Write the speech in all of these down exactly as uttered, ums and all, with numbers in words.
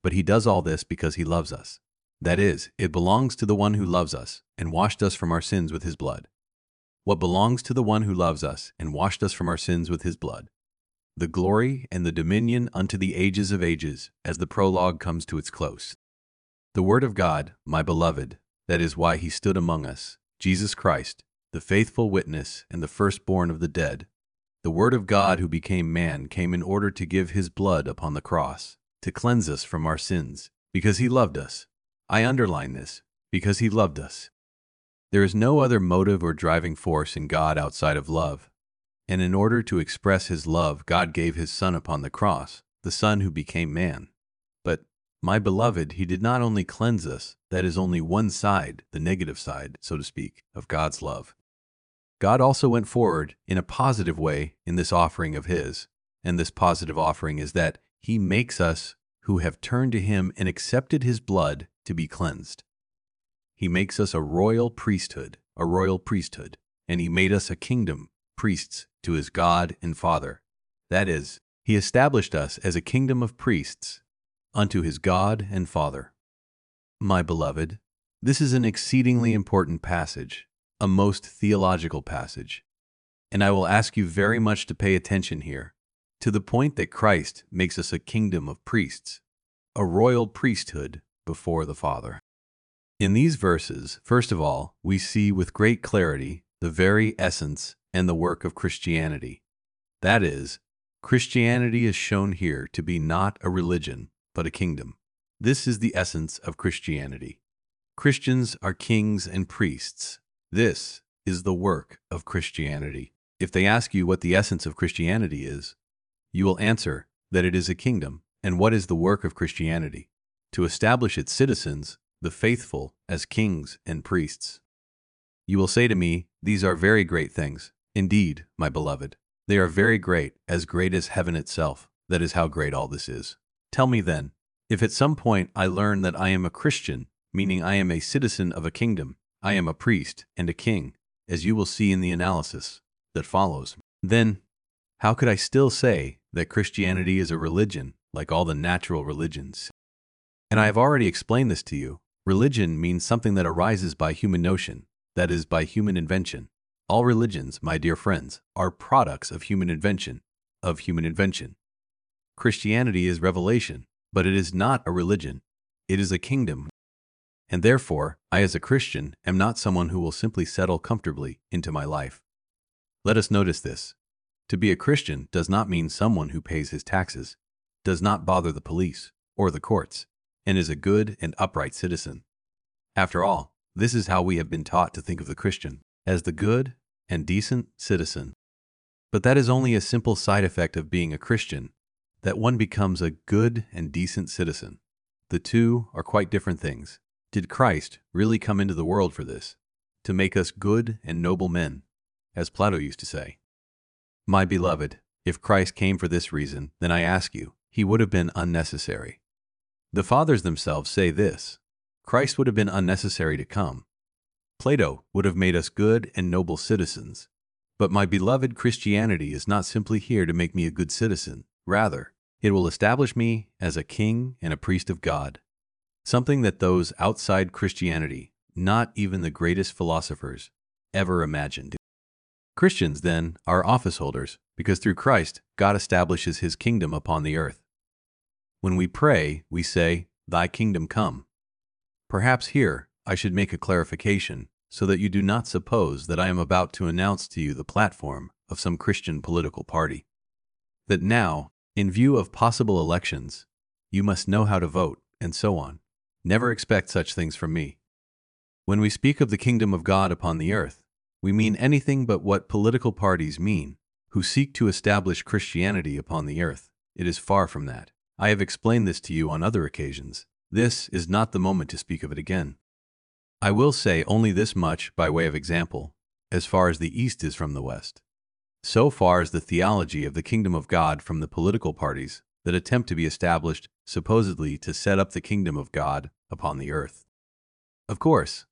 But he does all this because he loves us. That is, it belongs to the one who loves us and washed us from our sins with his blood. What belongs to the one who loves us and washed us from our sins with his blood? The glory and the dominion unto the ages of ages, as the prologue comes to its close. The word of God, my beloved, that is why he stood among us, Jesus Christ, the faithful witness and the firstborn of the dead. The word of God who became man came in order to give his blood upon the cross, to cleanse us from our sins, because he loved us. I underline this, because he loved us. There is no other motive or driving force in God outside of love. And in order to express his love, God gave his Son upon the cross, the Son who became man. But, my beloved, he did not only cleanse us, that is only one side, the negative side, so to speak, of God's love. God also went forward in a positive way in this offering of his, and this positive offering is that he makes us who have turned to him and accepted his blood to be cleansed. He makes us a royal priesthood, a royal priesthood, and he made us a kingdom, priests to his God and Father. That is, he established us as a kingdom of priests unto his God and Father. My beloved, this is an exceedingly important passage, a most theological passage, and I will ask you very much to pay attention here, to the point that Christ makes us a kingdom of priests, a royal priesthood before the Father. In these verses, first of all, we see with great clarity the very essence and the work of Christianity. That is, Christianity is shown here to be not a religion, but a kingdom. This is the essence of Christianity. Christians are kings and priests. This is the work of Christianity. If they ask you what the essence of Christianity is, you will answer that it is a kingdom. And what is the work of Christianity? To establish its citizens, the faithful, as kings and priests. You will say to me, these are very great things. Indeed, my beloved, they are very great, as great as heaven itself. That is how great all this is. Tell me then, if at some point I learn that I am a Christian, meaning I am a citizen of a kingdom, I am a priest and a king, as you will see in the analysis that follows, then how could I still say that Christianity is a religion like all the natural religions? And I have already explained this to you. Religion means something that arises by human notion, that is, by human invention. All religions, my dear friends, are products of human invention, of human invention. Christianity is revelation, but it is not a religion. It is a kingdom. And therefore, I as a Christian am not someone who will simply settle comfortably into my life. Let us notice this. To be a Christian does not mean someone who pays his taxes, does not bother the police or the courts, and is a good and upright citizen. After all, this is how we have been taught to think of the Christian, as the good and decent citizen. But that is only a simple side effect of being a Christian, that one becomes a good and decent citizen. The two are quite different things. Did Christ really come into the world for this? To make us good and noble men, as Plato used to say? My beloved, if Christ came for this reason, then I ask you, he would have been unnecessary. The fathers themselves say this: Christ would have been unnecessary to come. Plato would have made us good and noble citizens. But my beloved, Christianity is not simply here to make me a good citizen. Rather, it will establish me as a king and a priest of God, something that those outside Christianity, not even the greatest philosophers, ever imagined. Christians, then, are office holders, because through Christ, God establishes his kingdom upon the earth. When we pray, we say, "Thy kingdom come." Perhaps here I should make a clarification, so that you do not suppose that I am about to announce to you the platform of some Christian political party. That now, in view of possible elections, you must know how to vote, and so on. Never expect such things from me. When we speak of the kingdom of God upon the earth, we mean anything but what political parties mean, who seek to establish Christianity upon the earth. It is far from that. I have explained this to you on other occasions. This is not the moment to speak of it again. I will say only this much by way of example, as far as the East is from the West. So far is the theology of the kingdom of God from the political parties that attempt to be established supposedly to set up the kingdom of God upon the earth. Of course,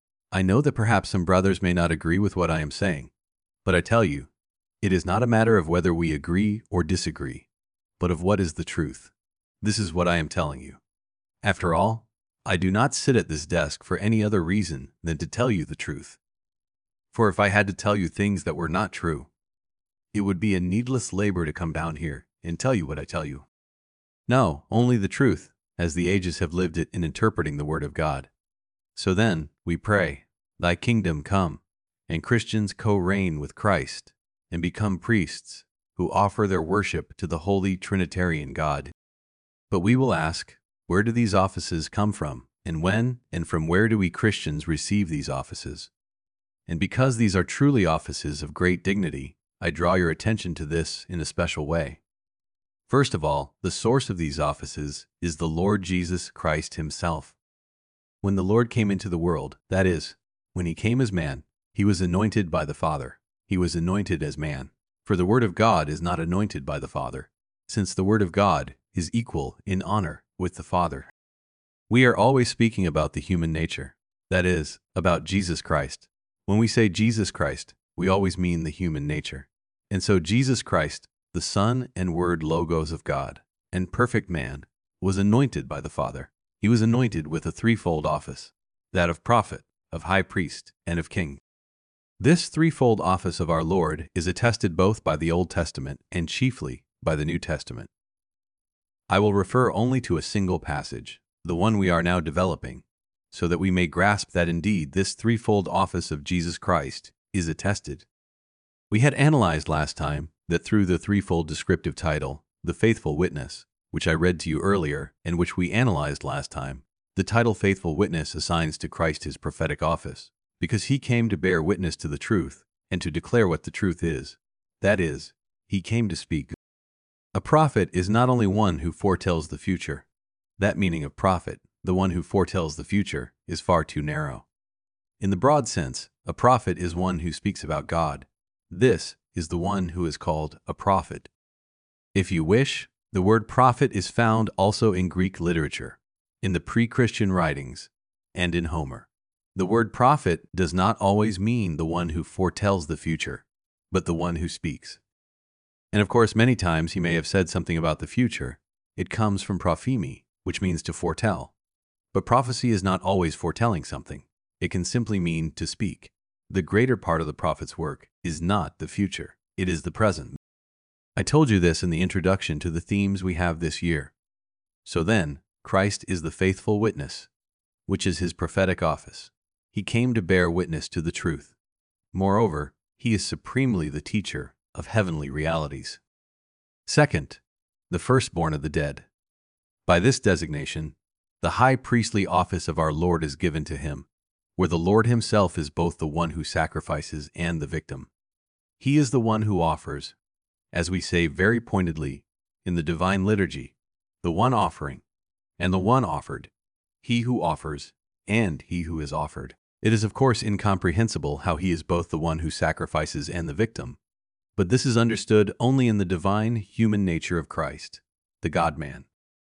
I know that perhaps some brothers may not agree with what I am saying, but I tell you, it is not a matter of whether we agree or disagree, but of what is the truth. This is what I am telling you. After all, I do not sit at this desk for any other reason than to tell you the truth. For if I had to tell you things that were not true, it would be a needless labor to come down here and tell you what I tell you. No, only the truth, as the ages have lived it in interpreting the Word of God. So then, we pray, Thy kingdom come, and Christians co-reign with Christ, and become priests, who offer their worship to the Holy Trinitarian God. But we will ask, where do these offices come from, and when and from where do we Christians receive these offices? And because these are truly offices of great dignity, I draw your attention to this in a special way. First of all, the source of these offices is the Lord Jesus Christ Himself. When the Lord came into the world, that is, when He came as man, He was anointed by the Father. He was anointed as man. For the Word of God is not anointed by the Father, since the Word of God is equal in honor with the Father. We are always speaking about the human nature, that is, about Jesus Christ. When we say Jesus Christ, we always mean the human nature. And so Jesus Christ, the Son and Word Logos of God, and perfect man, was anointed by the Father. He was anointed with a threefold office, that of prophet, of high priest, and of king. This threefold office of our Lord is attested both by the Old Testament and chiefly by the New Testament. I will refer only to a single passage, the one we are now developing, so that we may grasp that indeed this threefold office of Jesus Christ is attested. We had analyzed last time that through the threefold descriptive title, the faithful witness, which I read to you earlier and which we analyzed last time, the title faithful witness assigns to Christ His prophetic office, because He came to bear witness to the truth and to declare what the truth is. That is, He came to speak. A prophet is not only one who foretells the future. That meaning of prophet, the one who foretells the future, is far too narrow. In the broad sense, a prophet is one who speaks about God. This is the one who is called a prophet. If you wish, the word prophet is found also in Greek literature, in the pre-Christian writings, and in Homer. The word prophet does not always mean the one who foretells the future, but the one who speaks. And of course, many times he may have said something about the future. It comes from prophemi, which means to foretell. But prophecy is not always foretelling something. It can simply mean to speak. The greater part of the prophet's work is not the future. It is the present. I told you this in the introduction to the themes we have this year. So then, Christ is the faithful witness, which is His prophetic office. He came to bear witness to the truth. Moreover, He is supremely the teacher of heavenly realities. Second, the firstborn of the dead. By this designation, the high priestly office of our Lord is given to Him, where the Lord Himself is both the one who sacrifices and the victim. He is the one who offers, as we say very pointedly in the divine liturgy, the one offering and the one offered, He who offers and He who is offered. It is of course incomprehensible how He is both the one who sacrifices and the victim, but this is understood only in the divine human nature of Christ, the God-man.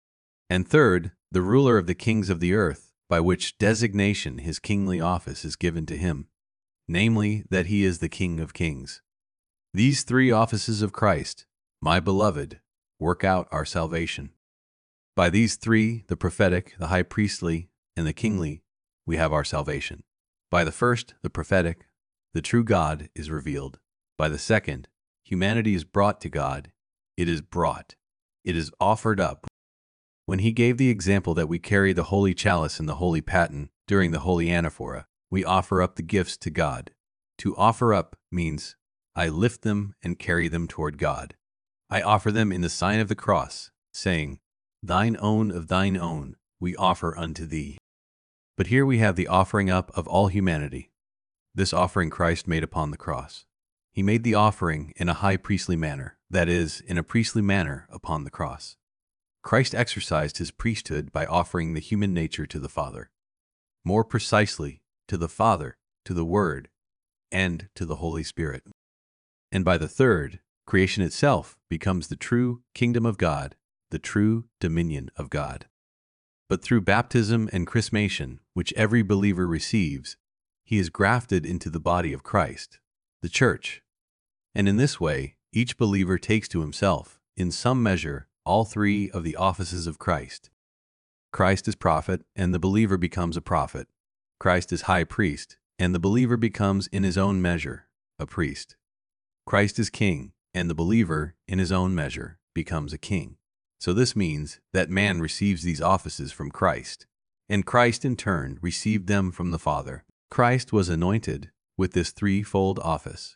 And third, the ruler of the kings of the earth, by which designation His kingly office is given to Him, namely that He is the King of kings. These three offices of Christ, my beloved, work out our salvation. By these three, the prophetic, the high priestly, and the kingly, we have our salvation. By the first, the prophetic, the true God is revealed. By the second, humanity is brought to God. It is brought. It is offered up. When He gave the example that we carry the holy chalice and the holy paten during the holy anaphora, we offer up the gifts to God. To offer up means I lift them and carry them toward God. I offer them in the sign of the cross, saying, Thine own of thine own we offer unto Thee. But here we have the offering up of all humanity. This offering Christ made upon the cross. He made the offering in a high priestly manner, that is, in a priestly manner upon the cross. Christ exercised His priesthood by offering the human nature to the Father. More precisely, to the Father, to the Word, and to the Holy Spirit. And by the third, creation itself becomes the true kingdom of God, the true dominion of God. But through baptism and chrismation, which every believer receives, he is grafted into the body of Christ, the Church. And in this way, each believer takes to himself, in some measure, all three of the offices of Christ. Christ is prophet, and the believer becomes a prophet. Christ is high priest, and the believer becomes in his own measure a priest. Christ is king, and the believer, in his own measure, becomes a king. So this means that man receives these offices from Christ, and Christ in turn received them from the Father. Christ was anointed with this threefold office.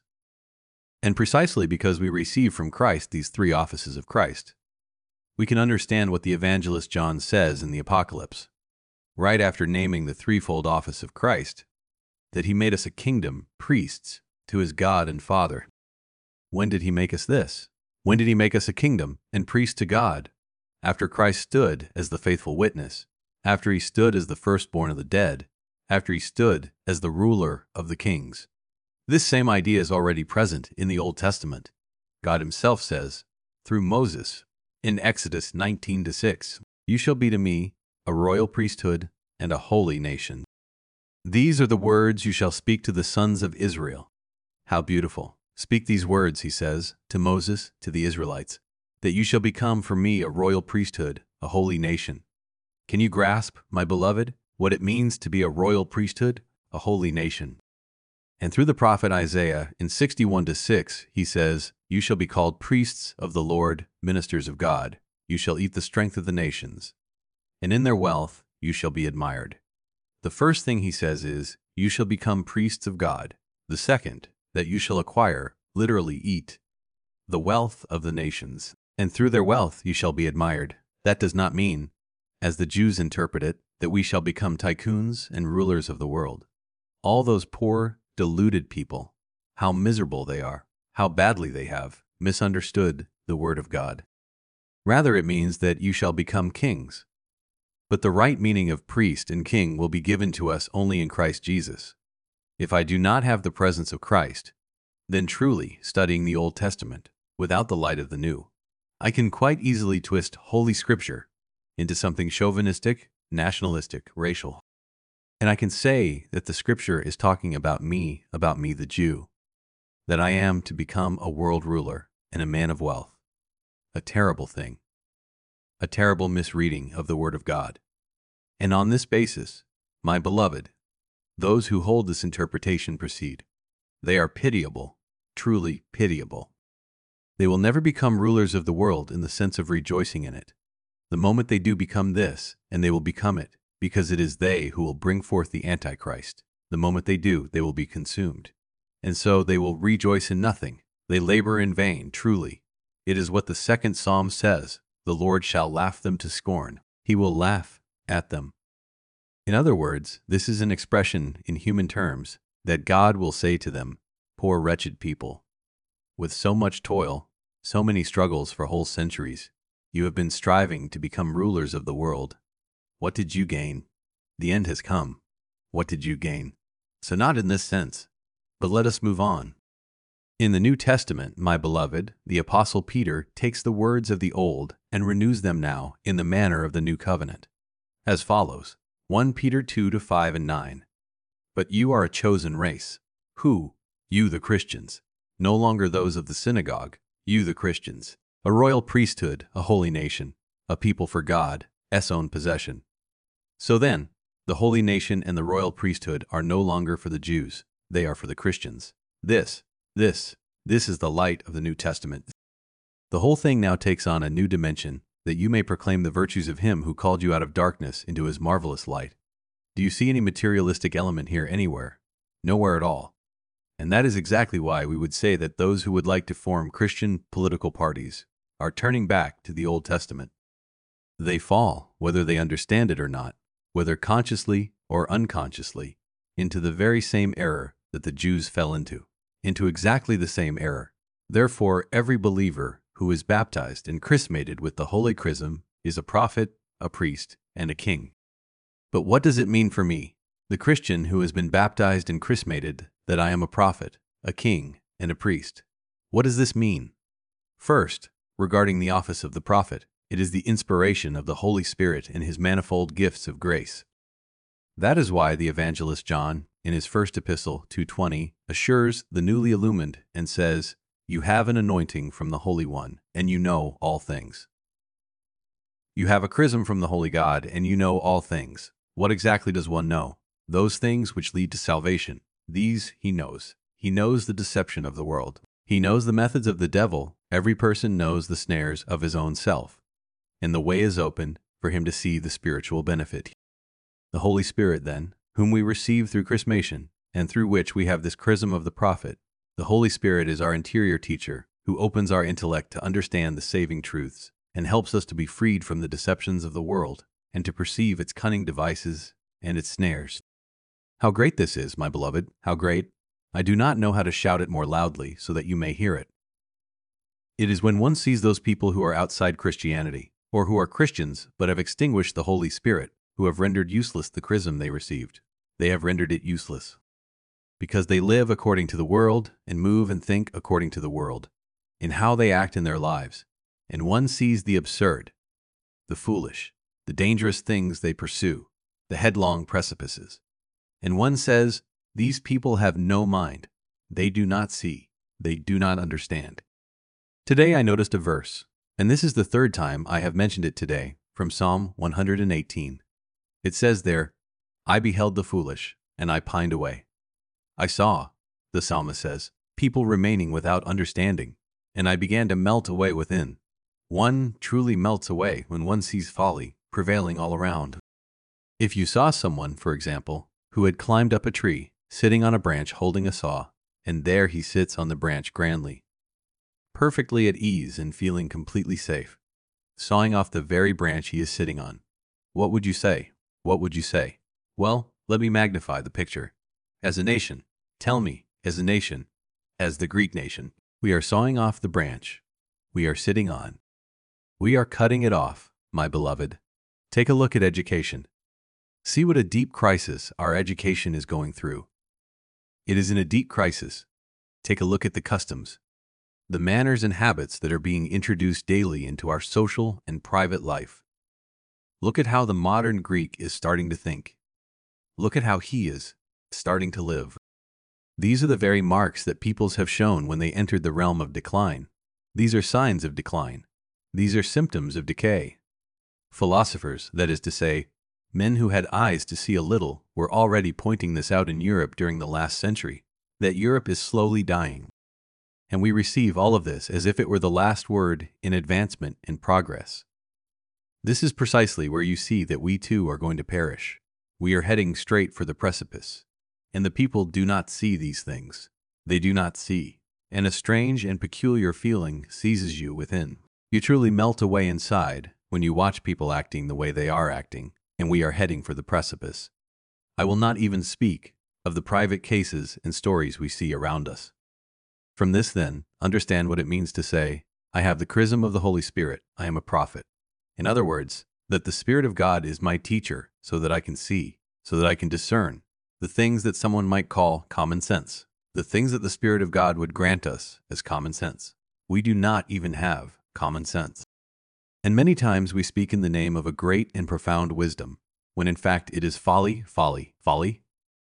And precisely because we receive from Christ these three offices of Christ, we can understand what the evangelist John says in the Apocalypse, right after naming the threefold office of Christ, that he made us a kingdom, priests, to his God and Father. When did he make us this? When did he make us a kingdom and priests to God? After Christ stood as the faithful witness, after he stood as the firstborn of the dead, after he stood as the ruler of the kings. This same idea is already present in the Old Testament. God himself says, through Moses, in Exodus nineteen to six, "You shall be to me a royal priesthood and a holy nation. These are the words you shall speak to the sons of Israel." How beautiful. Speak these words, he says, to Moses, to the Israelites, that you shall become for me a royal priesthood, a holy nation. Can you grasp, my beloved, what it means to be a royal priesthood, a holy nation? And through the prophet Isaiah, in sixty-one to six, he says, "You shall be called priests of the Lord, ministers of God. You shall eat the strength of the nations, and in their wealth you shall be admired." The first thing he says is, you shall become priests of God. The second, that you shall acquire, literally eat, the wealth of the nations, and through their wealth you shall be admired. That does not mean, as the Jews interpret it, that we shall become tycoons and rulers of the world. All those poor, deluded people, how miserable they are, how badly they have misunderstood the word of God. Rather, it means that you shall become kings. But the right meaning of priest and king will be given to us only in Christ Jesus. If I do not have the presence of Christ, then truly, studying the Old Testament without the light of the New, I can quite easily twist Holy Scripture into something chauvinistic, nationalistic, racial. And I can say that the Scripture is talking about me, about me the Jew, that I am to become a world ruler and a man of wealth. A terrible thing. A terrible misreading of the Word of God. And on this basis, my beloved, those who hold this interpretation proceed. They are pitiable, truly pitiable. They will never become rulers of the world in the sense of rejoicing in it. The moment they do become this, and they will become it, because it is they who will bring forth the Antichrist. The moment they do, they will be consumed. And so they will rejoice in nothing. They labor in vain, truly. It is what the second Psalm says, "The Lord shall laugh them to scorn." He will laugh at them. In other words, this is an expression in human terms that God will say to them, "Poor wretched people, with so much toil, so many struggles for whole centuries, you have been striving to become rulers of the world. What did you gain? The end has come. What did you gain?" So not in this sense, but let us move on. In the New Testament, my beloved, the Apostle Peter takes the words of the Old and renews them now in the manner of the New Covenant, as follows, First Peter two to five and nine. "But you are a chosen race." Who? You the Christians. No longer those of the synagogue, you the Christians. A royal priesthood, a holy nation, a people for God, God's own possession. So then, the holy nation and the royal priesthood are no longer for the Jews, they are for the Christians. This, this, this is the light of the New Testament. The whole thing now takes on a new dimension, that you may proclaim the virtues of him who called you out of darkness into his marvelous light. Do you see any materialistic element here anywhere? Nowhere at all. And that is exactly why we would say that those who would like to form Christian political parties are turning back to the Old Testament. They fall, whether they understand it or not, whether consciously or unconsciously, into the very same error that the Jews fell into, into exactly the same error. Therefore, every believer who is baptized and chrismated with the Holy Chrism is a prophet, a priest, and a king. But what does it mean for me, the Christian who has been baptized and chrismated, that I am a prophet, a king, and a priest? What does this mean? First, regarding the office of the prophet, it is the inspiration of the Holy Spirit and his manifold gifts of grace. That is why the evangelist John, in his first epistle, two twenty, assures the newly illumined and says, "You have an anointing from the Holy One, and you know all things." You have a chrism from the Holy God, and you know all things. What exactly does one know? Those things which lead to salvation. These he knows. He knows the deception of the world. He knows the methods of the devil. Every person knows the snares of his own self. And the way is opened for him to see the spiritual benefit. The Holy Spirit, then, whom we receive through chrismation, and through which we have this chrism of the prophet, the Holy Spirit is our interior teacher, who opens our intellect to understand the saving truths, and helps us to be freed from the deceptions of the world, and to perceive its cunning devices and its snares. How great this is, my beloved, how great! I do not know how to shout it more loudly so that you may hear it. It is when one sees those people who are outside Christianity, or who are Christians but have extinguished the Holy Spirit, who have rendered useless the chrism they received. They have rendered it useless, because they live according to the world and move and think according to the world, in how they act in their lives. And one sees the absurd, the foolish, the dangerous things they pursue, the headlong precipices. And one says, these people have no mind. They do not see. They do not understand. Today I noticed a verse, and this is the third time I have mentioned it today, from Psalm one hundred eighteen. It says there, I beheld the foolish, and I pined away. I saw, the psalmist says, people remaining without understanding, and I began to melt away within. One truly melts away when one sees folly prevailing all around. If you saw someone, for example, who had climbed up a tree, sitting on a branch holding a saw, and there he sits on the branch grandly, perfectly at ease and feeling completely safe, sawing off the very branch he is sitting on, what would you say? What would you say? Well, let me magnify the picture. As a nation, tell me, as a nation, as the Greek nation, we are sawing off the branch we are sitting on. We are cutting it off, my beloved. Take a look at education. See what a deep crisis our education is going through. It is in a deep crisis. Take a look at the customs, the manners and habits that are being introduced daily into our social and private life. Look at how the modern Greek is starting to think. Look at how he is starting to live. These are the very marks that peoples have shown when they entered the realm of decline. These are signs of decline. These are symptoms of decay. Philosophers, that is to say, men who had eyes to see a little, were already pointing this out in Europe during the last century, that Europe is slowly dying. And we receive all of this as if it were the last word in advancement and progress. This is precisely where you see that we too are going to perish. We are heading straight for the precipice. And the people do not see these things. They do not see. And a strange and peculiar feeling seizes you within. You truly melt away inside when you watch people acting the way they are acting, and we are heading for the precipice. I will not even speak of the private cases and stories we see around us. From this, then, understand what it means to say, I have the chrism of the Holy Spirit, I am a prophet. In other words, that the Spirit of God is my teacher so that I can see, so that I can discern the things that someone might call common sense, the things that the Spirit of God would grant us as common sense. We do not even have common sense. And many times we speak in the name of a great and profound wisdom, when in fact it is folly, folly, folly.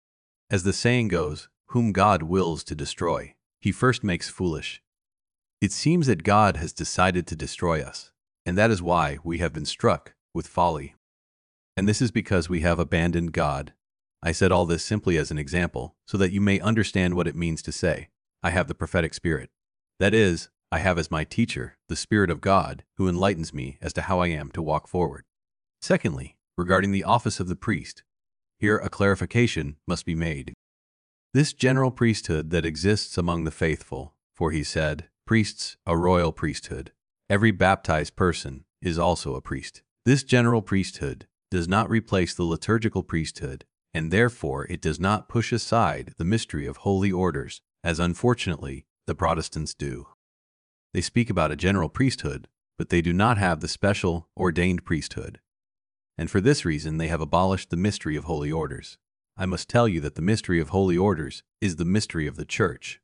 As the saying goes, whom God wills to destroy, he first makes foolish. It seems that God has decided to destroy us, and that is why we have been struck with folly. And this is because we have abandoned God. I said all this simply as an example, so that you may understand what it means to say, I have the prophetic spirit. That is, I have as my teacher the Spirit of God, who enlightens me as to how I am to walk forward. Secondly, regarding the office of the priest, here a clarification must be made. This general priesthood that exists among the faithful, for he said, priests, a royal priesthood. Every baptized person is also a priest. This general priesthood does not replace the liturgical priesthood, and therefore it does not push aside the mystery of holy orders, as unfortunately the Protestants do. They speak about a general priesthood, but they do not have the special, ordained priesthood. And for this reason they have abolished the mystery of holy orders. I must tell you that the mystery of holy orders is the mystery of the Church.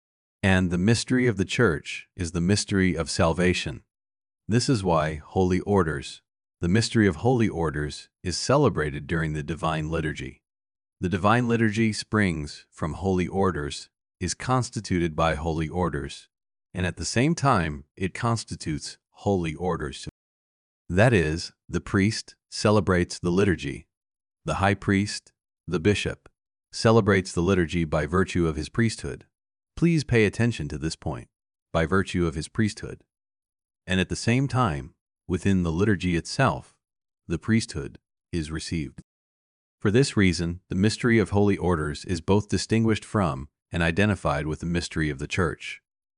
And the mystery of the Church is the mystery of salvation. This is why holy orders, the mystery of holy orders, is celebrated during the Divine Liturgy. The Divine Liturgy springs from holy orders, is constituted by holy orders, and at the same time it constitutes holy orders. That is, the priest celebrates the liturgy. The high priest, the bishop, celebrates the liturgy by virtue of his priesthood. Please pay attention to this point, by virtue of his priesthood. And at the same time, within the liturgy itself, the priesthood is received. For this reason, the mystery of holy orders is both distinguished from and identified with the mystery of the Church.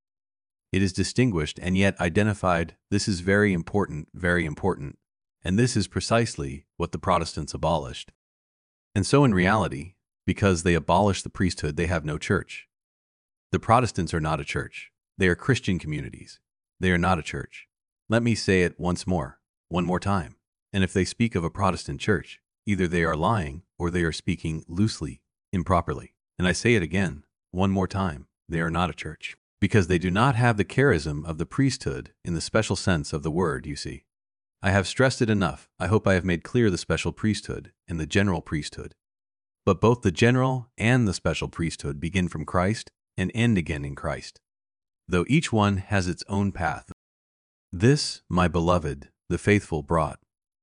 It is distinguished and yet identified. This is very important, very important. And this is precisely what the Protestants abolished. And so in reality, because they abolished the priesthood, they have no church. The Protestants are not a church. They are Christian communities. They are not a church. Let me say it once more, one more time. And if they speak of a Protestant church, either they are lying or they are speaking loosely, improperly. And I say it again, one more time, they are not a church. Because they do not have the charism of the priesthood in the special sense of the word, you see. I have stressed it enough. I hope I have made clear the special priesthood and the general priesthood. But both the general and the special priesthood begin from Christ and end again in Christ, though each one has its own path. This, my beloved, the faithful brought.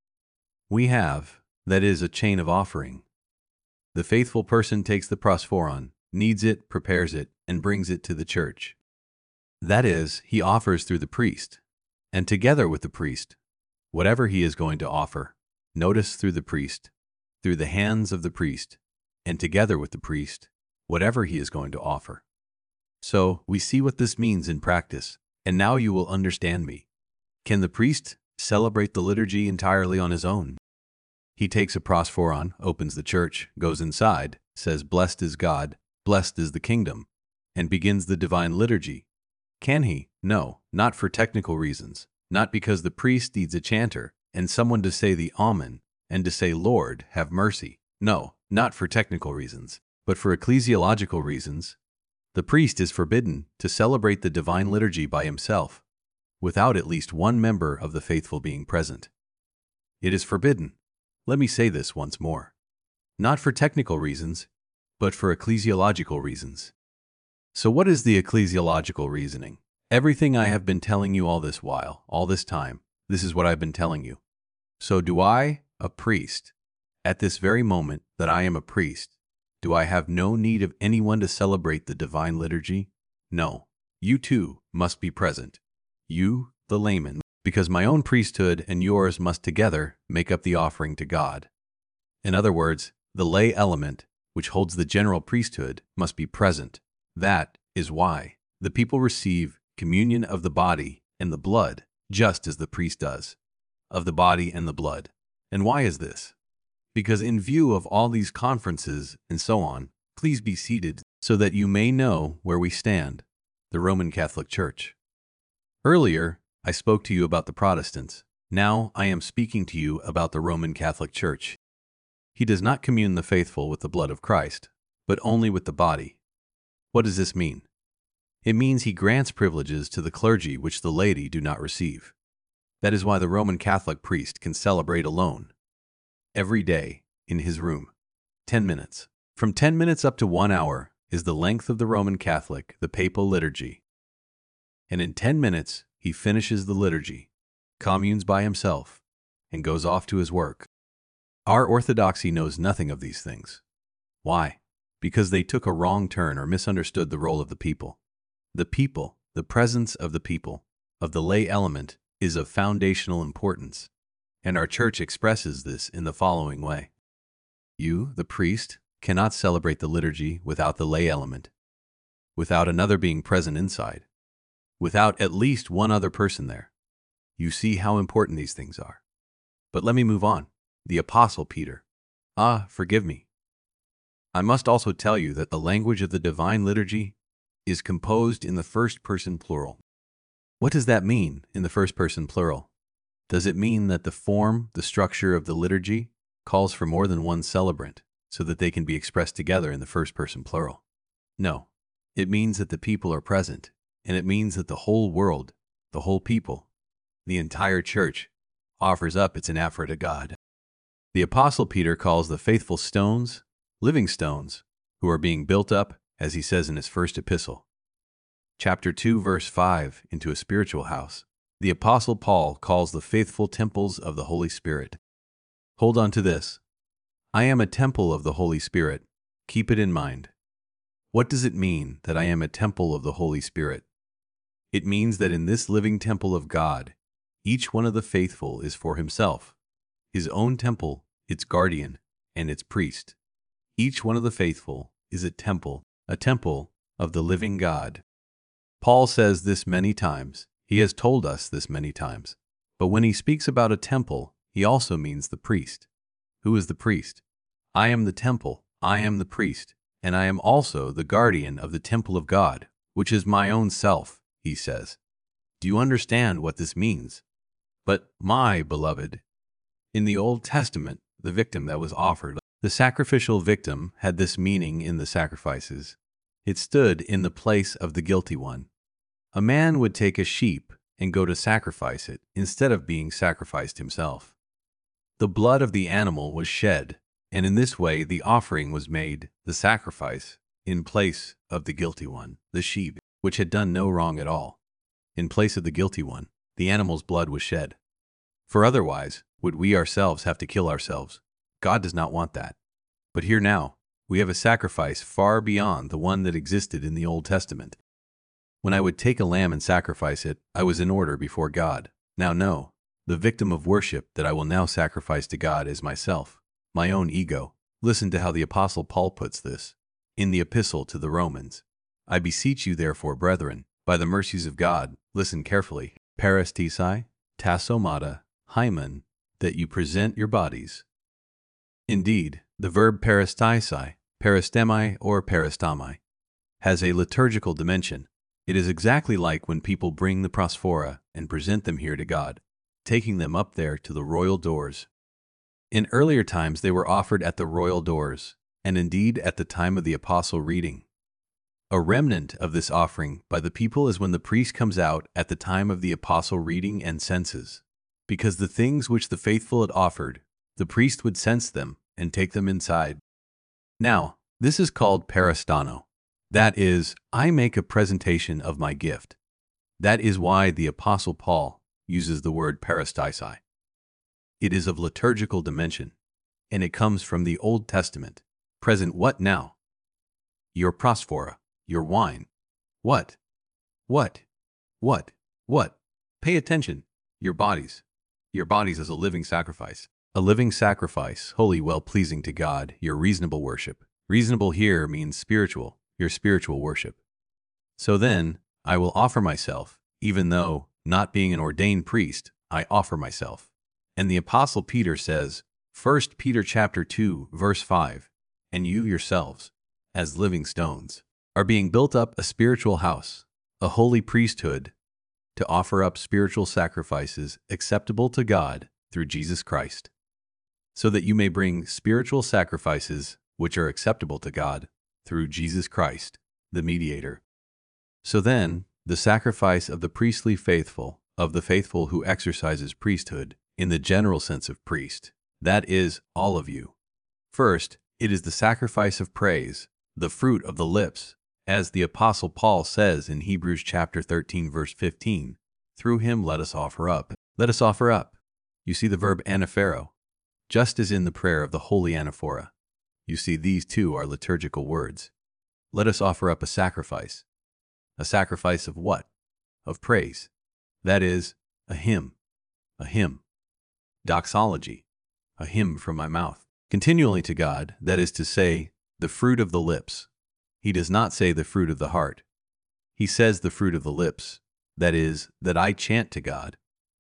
We have, that is, a chain of offering. The faithful person takes the prosphoron, kneads it, prepares it, and brings it to the church. That is, he offers through the priest, and together with the priest, whatever he is going to offer, notice through the priest, through the hands of the priest, and together with the priest, whatever he is going to offer. So, we see what this means in practice, and now you will understand me. Can the priest celebrate the liturgy entirely on his own? He takes a prosphoron, opens the church, goes inside, says, "Blessed is God, blessed is the kingdom," and begins the divine liturgy. Can he? No, not for technical reasons, not because the priest needs a chanter and someone to say the Amen and to say, "Lord, have mercy." No, not for technical reasons, but for ecclesiological reasons. The priest is forbidden to celebrate the divine liturgy by himself, without at least one member of the faithful being present. It is forbidden. Let me say this once more. Not for technical reasons, but for ecclesiological reasons. So what is the ecclesiological reasoning? Everything I have been telling you all this while, all this time, this is what I've been telling you. So do I, a priest, at this very moment that I am a priest, do I have no need of anyone to celebrate the divine liturgy? No. You too must be present. You, the layman, because my own priesthood and yours must together make up the offering to God. In other words, the lay element, which holds the general priesthood, must be present. That is why the people receive communion of the body and the blood, just as the priest does, of the body and the blood. And why is this? Because in view of all these conferences and so on, please be seated so that you may know where we stand, the Roman Catholic Church. Earlier, I spoke to you about the Protestants. Now I am speaking to you about the Roman Catholic Church. He does not commune the faithful with the blood of Christ, but only with the body. What does this mean? It means he grants privileges to the clergy which the laity do not receive. That is why the Roman Catholic priest can celebrate alone, every day, in his room. Ten minutes. From ten minutes up to one hour is the length of the Roman Catholic, the papal liturgy. And in ten minutes, he finishes the liturgy, communes by himself, and goes off to his work. Our orthodoxy knows nothing of these things. Why? Because they took a wrong turn or misunderstood the role of the people. The people, the presence of the people, of the lay element, is of foundational importance, and our church expresses this in the following way. You, the priest, cannot celebrate the liturgy without the lay element, without another being present inside, without at least one other person there. You see how important these things are. But let me move on. The Apostle Peter. Ah, forgive me. I must also tell you that the language of the divine liturgy is composed in the first person plural. What does that mean in the first person plural? Does it mean that the form, the structure of the liturgy, calls for more than one celebrant so that they can be expressed together in the first person plural? No. It means that the people are present, and it means that the whole world, the whole people, the entire church, offers up its anaphora to God. The Apostle Peter calls the faithful stones, living stones, who are being built up, as he says in his first epistle. Chapter two, verse five, into a spiritual house. the Apostle Paul calls the faithful temples of the Holy Spirit. Hold on to this. I am a temple of the Holy Spirit. Keep it in mind. What does it mean that I am a temple of the Holy Spirit? It means that in this living temple of God, each one of the faithful is for himself, his own temple, its guardian, and its priest. Each one of the faithful is a temple, a temple of the living God. Paul says this many times. He has told us this many times. But when he speaks about a temple, he also means the priest. Who is the priest? I am the temple, I am the priest, and I am also the guardian of the temple of God, which is my own self, he says. Do you understand what this means? But, my beloved, in the Old Testament, the victim that was offered, the sacrificial victim, had this meaning in the sacrifices. It stood in the place of the guilty one. A man would take a sheep and go to sacrifice it instead of being sacrificed himself. The blood of the animal was shed, and in this way the offering was made, the sacrifice, in place of the guilty one, the sheep, which had done no wrong at all. In place of the guilty one, the animal's blood was shed. For otherwise, would we ourselves have to kill ourselves? God does not want that. But here now, we have a sacrifice far beyond the one that existed in the Old Testament. When I would take a lamb and sacrifice it, I was in order before God. Now no, the victim of worship that I will now sacrifice to God is myself, my own ego. Listen to how the Apostle Paul puts this in the Epistle to the Romans. I beseech you therefore, brethren, by the mercies of God, listen carefully, parastisai, tasomata, hymen, that you present your bodies. Indeed, the verb parastisai, parastemi or parastamai, has a liturgical dimension. It is exactly like when people bring the prosphora and present them here to God, taking them up there to the royal doors. In earlier times they were offered at the royal doors, and indeed at the time of the apostle reading. A remnant of this offering by the people is when the priest comes out at the time of the apostle reading and censes, because the things which the faithful had offered, the priest would cense them and take them inside. Now, this is called parastano. That is, I make a presentation of my gift. That is why the Apostle Paul uses the word parastisai. It is of liturgical dimension, and it comes from the Old Testament. Present what now? Your prosphora, your wine. What? What? What? What? Pay attention. Your bodies. Your bodies as a living sacrifice. A living sacrifice, holy, well-pleasing to God, your reasonable worship. Reasonable here means spiritual. Your spiritual worship. So then, I will offer myself, even though, not being an ordained priest, I offer myself. And the Apostle Peter says, First Peter chapter two, verse five, and you yourselves, as living stones, are being built up a spiritual house, a holy priesthood, to offer up spiritual sacrifices acceptable to God through Jesus Christ, so that you may bring spiritual sacrifices which are acceptable to God through Jesus Christ, the mediator. So then, the sacrifice of the priestly faithful, of the faithful who exercises priesthood, in the general sense of priest, that is, all of you. First, it is the sacrifice of praise, the fruit of the lips, as the Apostle Paul says in Hebrews chapter thirteen, verse fifteen, through him let us offer up. Let us offer up. You see the verb anaphero, just as in the prayer of the holy anaphora. You see, these two are liturgical words. Let us offer up a sacrifice. A sacrifice of what? Of praise. That is, a hymn. A hymn. Doxology. A hymn from my mouth. Continually to God, that is to say, the fruit of the lips. He does not say the fruit of the heart. He says the fruit of the lips. That is, that I chant to God.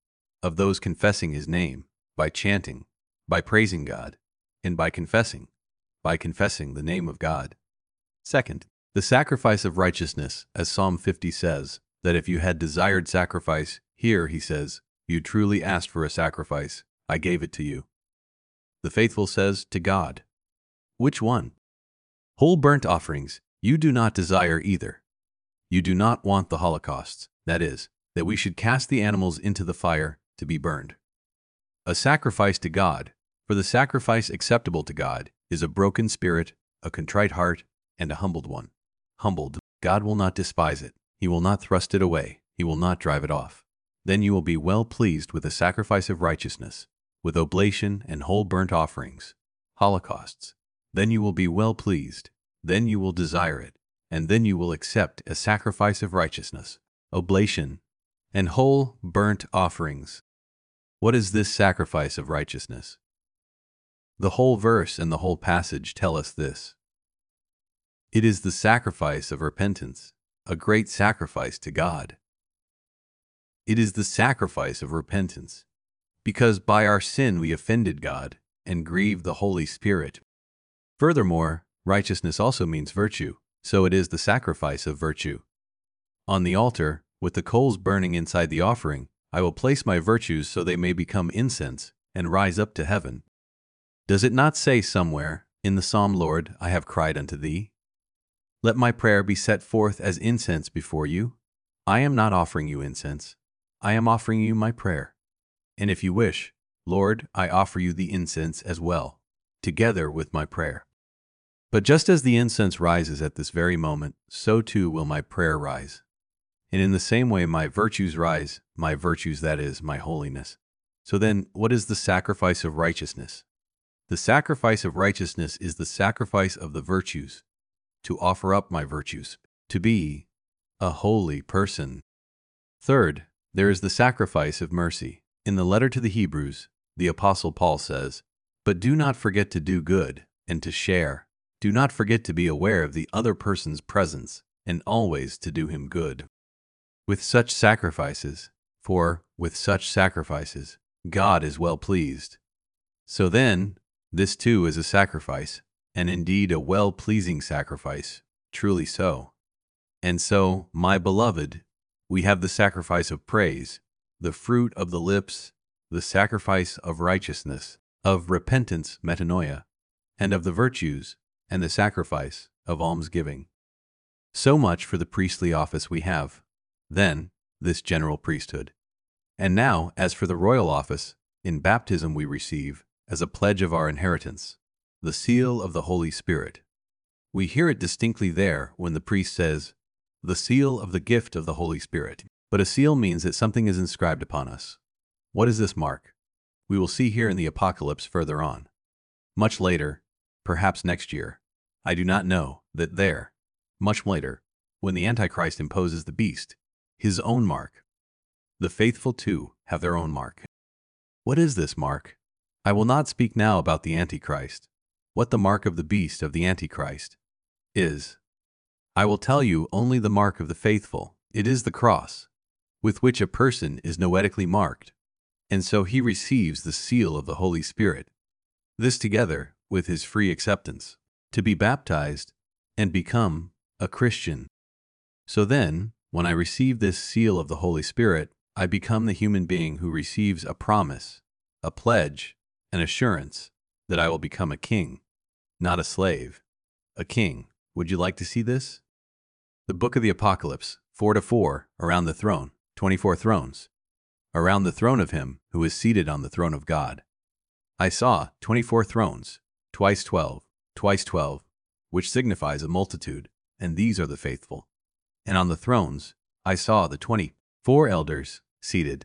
Of those confessing his name, by chanting, by praising God, and by confessing. By confessing the name of God. Second, the sacrifice of righteousness, as Psalm fifty says, that if you had desired sacrifice, here, he says, you truly asked for a sacrifice, I gave it to you. The faithful says, to God. Which one? Whole burnt offerings, you do not desire either. You do not want the holocausts, that is, that we should cast the animals into the fire to be burned. A sacrifice to God, for the sacrifice acceptable to God, is a broken spirit, a contrite heart, and a humbled one. Humbled, God will not despise it. He will not thrust it away. He will not drive it off. Then you will be well pleased with the sacrifice of righteousness, with oblation and whole burnt offerings, holocausts. Then you will be well pleased, then you will desire it, and then you will accept a sacrifice of righteousness, oblation, and whole burnt offerings. What is this sacrifice of righteousness? The whole verse and the whole passage tell us this. It is the sacrifice of repentance, a great sacrifice to God. It is the sacrifice of repentance, because by our sin we offended God and grieved the Holy Spirit. Furthermore, righteousness also means virtue, so it is the sacrifice of virtue. On the altar, with the coals burning inside the offering, I will place my virtues so they may become incense and rise up to heaven. Does it not say somewhere in the psalm, Lord, I have cried unto thee? Let my prayer be set forth as incense before you. I am not offering you incense. I am offering you my prayer. And if you wish, Lord, I offer you the incense as well, together with my prayer. But just as the incense rises at this very moment, so too will my prayer rise. And in the same way my virtues rise, my virtues, that is, my holiness. So then, what is the sacrifice of righteousness? The sacrifice of righteousness is the sacrifice of the virtues, to offer up my virtues, to be a holy person. Third, there is the sacrifice of mercy. In the letter to the Hebrews, the Apostle Paul says, "But do not forget to do good and to share. Do not forget to be aware of the other person's presence and always to do him good." With such sacrifices, for with such sacrifices, God is well pleased. So then, this too is a sacrifice, and indeed a well-pleasing sacrifice, truly so. And so, my beloved, we have the sacrifice of praise, the fruit of the lips, the sacrifice of righteousness, of repentance, metanoia, and of the virtues, and the sacrifice of almsgiving. So much for the priestly office we have. Then, this general priesthood. And now, as for the royal office, in baptism we receive, as a pledge of our inheritance, the seal of the Holy Spirit. We hear it distinctly there when the priest says, the seal of the gift of the Holy Spirit. But a seal means that something is inscribed upon us. What is this mark? We will see here in the Apocalypse further on. Much later, perhaps next year, I do not know, that there, much later, when the Antichrist imposes the beast, his own mark. The faithful, too, have their own mark. What is this mark? I will not speak now about the Antichrist, what the mark of the beast of the Antichrist is. I will tell you only the mark of the faithful. It is the cross, with which a person is noetically marked, and so he receives the seal of the Holy Spirit. This together with his free acceptance, to be baptized and become a Christian. So then, when I receive this seal of the Holy Spirit, I become the human being who receives a promise, a pledge, an assurance that I will become a king, not a slave. A king. Would you like to see this? The book of the Apocalypse, four to four, around the throne, twenty-four thrones. Around the throne of him who is seated on the throne of God. I saw twenty-four thrones, twice twelve, twice twelve, which signifies a multitude, and these are the faithful. And on the thrones I saw the twenty-four elders seated.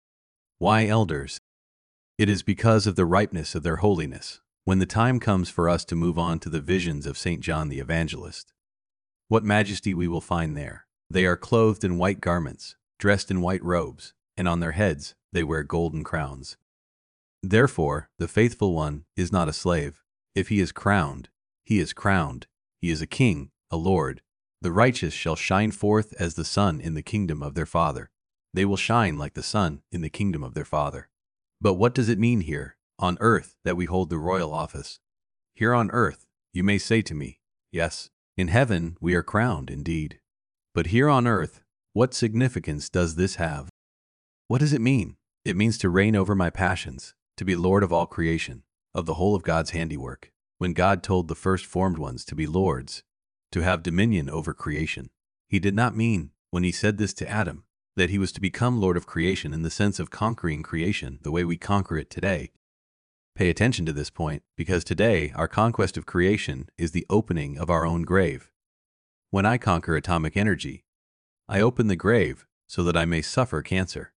Why elders? It is because of the ripeness of their holiness, when the time comes for us to move on to the visions of Saint John the Evangelist. What majesty we will find there! They are clothed in white garments, dressed in white robes, and on their heads they wear golden crowns. Therefore, the faithful one is not a slave. If he is crowned, he is crowned. He is a king, a lord. The righteous shall shine forth as the sun in the kingdom of their Father. They will shine like the sun in the kingdom of their Father. But what does it mean here, on earth, that we hold the royal office? Here on earth, you may say to me, yes, in heaven we are crowned indeed. But here on earth, what significance does this have? What does it mean? It means to reign over my passions, to be Lord of all creation, of the whole of God's handiwork. When God told the first formed ones to be lords, to have dominion over creation, he did not mean, when he said this to Adam, that he was to become Lord of creation in the sense of conquering creation the way we conquer it today. Pay attention to this point, because today our conquest of creation is the opening of our own grave. When I conquer atomic energy, I open the grave so that I may suffer cancer.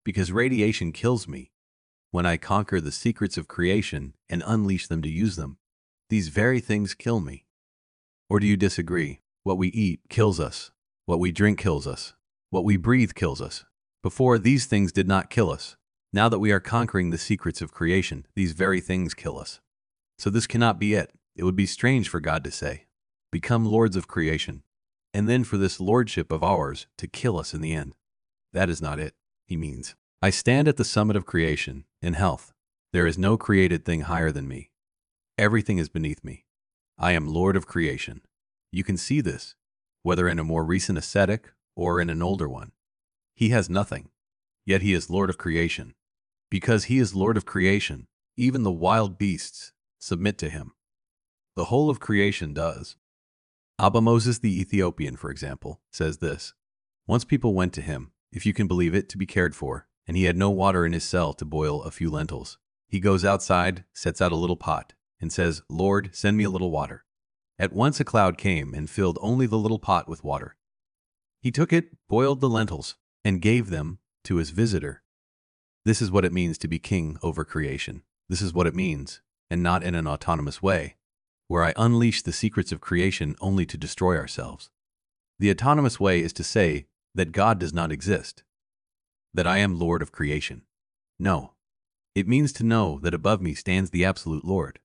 because radiation kills me. When I conquer the secrets of creation and unleash them to use them, these very things kill me. Or do you disagree? What we eat kills us. What we drink kills us. What we breathe kills us. Before, these things did not kill us. Now that we are conquering the secrets of creation, these very things kill us. So this cannot be it. It would be strange for God to say, "Become lords of creation," and then for this lordship of ours to kill us in the end. That is not it. He means, I stand at the summit of creation, in health. There is no created thing higher than me. Everything is beneath me. I am Lord of creation. You can see this, whether in a more recent ascetic or in an older one. He has nothing, yet he is Lord of creation. Because he is Lord of creation, even the wild beasts submit to him. The whole of creation does. Abba Moses the Ethiopian, for example, says this. Once people went to him, if you can believe it, to be cared for, and he had no water in his cell to boil a few lentils. He goes outside, sets out a little pot, and says, "Lord, send me a little water." At once a cloud came and filled only the little pot with water. He took it, boiled the lentils, and gave them to his visitor. This is what it means to be king over creation. This is what it means, and not in an autonomous way, where I unleash the secrets of creation only to destroy ourselves. The autonomous way is to say that God does not exist, that I am Lord of creation. No, it means to know that above me stands the absolute Lord,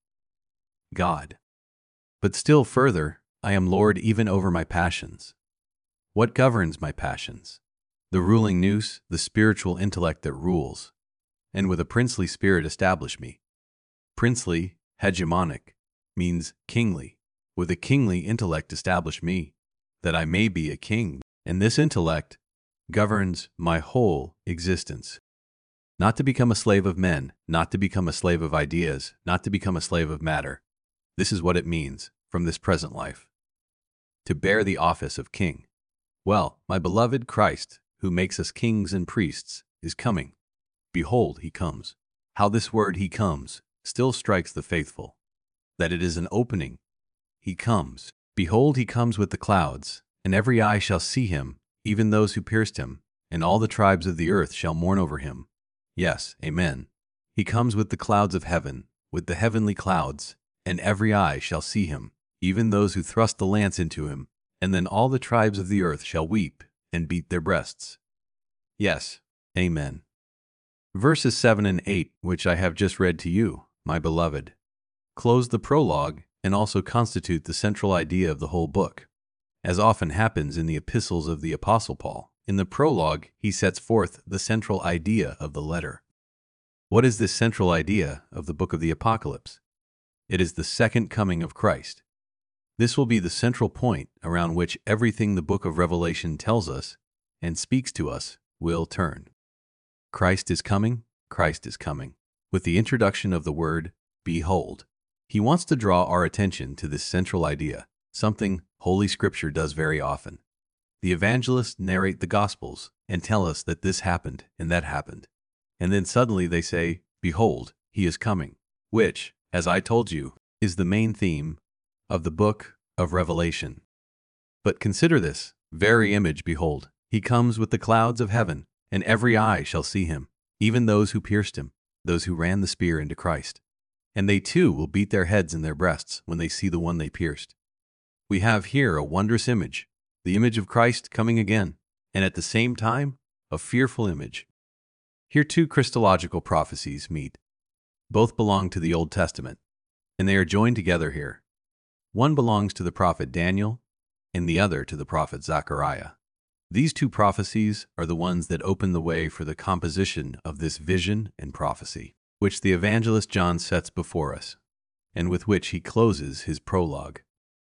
God. But still further, I am Lord even over my passions. What governs my passions? The ruling nous, the spiritual intellect that rules, and with a princely spirit establish me. Princely, hegemonic, means kingly. With a kingly intellect establish me, that I may be a king, and this intellect governs my whole existence. Not to become a slave of men, not to become a slave of ideas, not to become a slave of matter. This is what it means from this present life. To bear the office of king. Well, my beloved Christ, who makes us kings and priests, is coming. Behold, he comes. How this word "he comes" still strikes the faithful. That it is an opening. He comes. Behold, he comes with the clouds, and every eye shall see him, even those who pierced him, and all the tribes of the earth shall mourn over him. Yes, amen. He comes with the clouds of heaven, with the heavenly clouds, and every eye shall see him, even those who thrust the lance into him, and then all the tribes of the earth shall weep and beat their breasts. Yes, amen. Verses seven and eight, which I have just read to you, my beloved, close the prologue and also constitute the central idea of the whole book. As often happens in the epistles of the Apostle Paul, in the prologue he sets forth the central idea of the letter. What is this central idea of the book of the Apocalypse? It is the second coming of Christ. This will be the central point around which everything the book of Revelation tells us and speaks to us will turn. Christ is coming, Christ is coming. With the introduction of the word, behold, he wants to draw our attention to this central idea, something Holy Scripture does very often. The evangelists narrate the Gospels and tell us that this happened and that happened. And then suddenly they say, behold, he is coming, which, as I told you, is the main theme of the book of Revelation. But consider this very image, behold, he comes with the clouds of heaven, and every eye shall see him, even those who pierced him, those who ran the spear into Christ. And they too will beat their heads in their breasts when they see the one they pierced. We have here a wondrous image, the image of Christ coming again, and at the same time, a fearful image. Here two Christological prophecies meet. Both belong to the Old Testament, and they are joined together here. One belongs to the prophet Daniel, and the other to the prophet Zechariah. These two prophecies are the ones that open the way for the composition of this vision and prophecy, which the evangelist John sets before us, and with which he closes his prologue.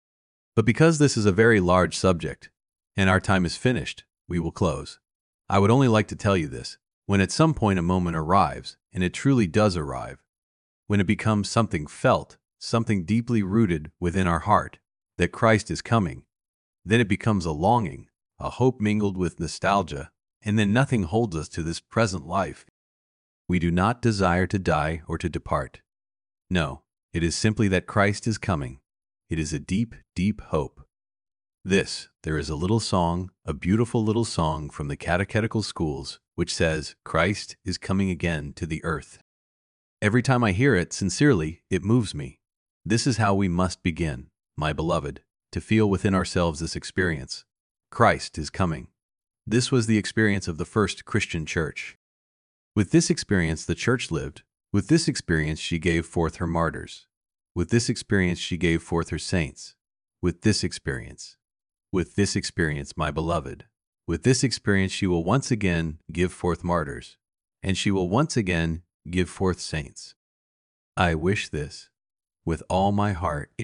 But because this is a very large subject, and our time is finished, we will close. I would only like to tell you this. When at some point a moment arrives, and it truly does arrive, when it becomes something felt, something deeply rooted within our heart, that Christ is coming, then it becomes a longing, a hope mingled with nostalgia, and then nothing holds us to this present life. We do not desire to die or to depart. No, it is simply that Christ is coming. It is a deep, deep hope. This, there is a little song, a beautiful little song from the catechetical schools, which says, Christ is coming again to the earth. Every time I hear it, sincerely, it moves me. This is how we must begin, my beloved, to feel within ourselves this experience. Christ is coming. This was the experience of the first Christian church. With this experience the church lived. With this experience she gave forth her martyrs. With this experience she gave forth her saints. With this experience. With this experience, my beloved. With this experience she will once again give forth martyrs. And she will once again give forth saints. I wish this with all my heart.